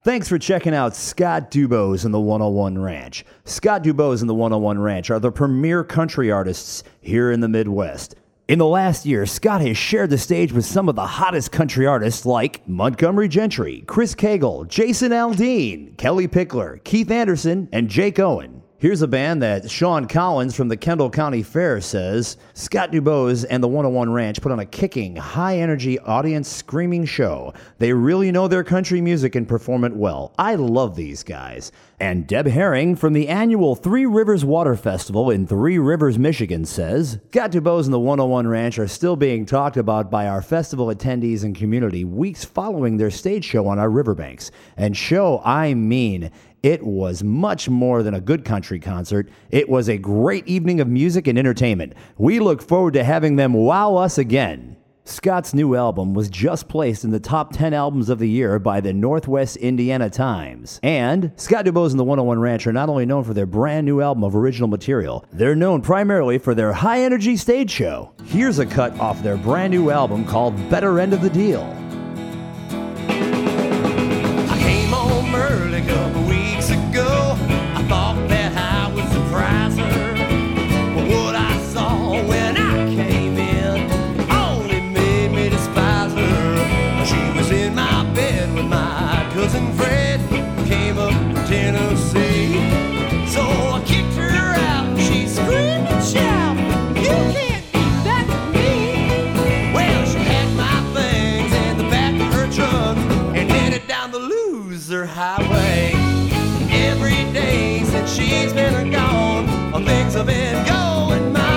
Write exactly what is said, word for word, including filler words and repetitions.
Thanks for checking out Scott Dubose and the one oh one Ranch. Scott Dubose and the one oh one Ranch are the premier country artists here in the Midwest. In the last year, Scott has shared the stage with some of the hottest country artists like Montgomery Gentry, Chris Cagle, Jason Aldean, Kelly Pickler, Keith Anderson, and Jake Owen. Here's a band that Sean Collins from the Kendall County Fair says, Scott Dubose and the one oh one Ranch put on a kicking, high-energy, audience-screaming show. They really know their country music and perform it well. I love these guys. And Deb Herring from the annual Three Rivers Water Festival in Three Rivers, Michigan says, Scott Dubose and the one oh one Ranch are still being talked about by our festival attendees and community weeks following their stage show on our riverbanks. And show, I mean, it was much more than a good country concert. It was a great evening of music and entertainment. We look forward to having them wow us again. Scott's new album was just placed in the top ten albums of the year by the Northwest Indiana Times. And Scott Dubose and the one oh one Ranch are not only known for their brand new album of original material, they're known primarily for their high-energy stage show. Here's a cut off their brand new album called Better End of the Deal. I came home early a couple weeks ago. I thought that I would surprise her. But what I saw when I came in only made me despise her. She was in my bed with my cousin Fred, who came up from Tennessee. So I kicked her out. She screamed and shouted, "You can't do that to me!" Well, she had my things in the back of her truck and headed down the loser highway. Every day since she's been gone, things have been going my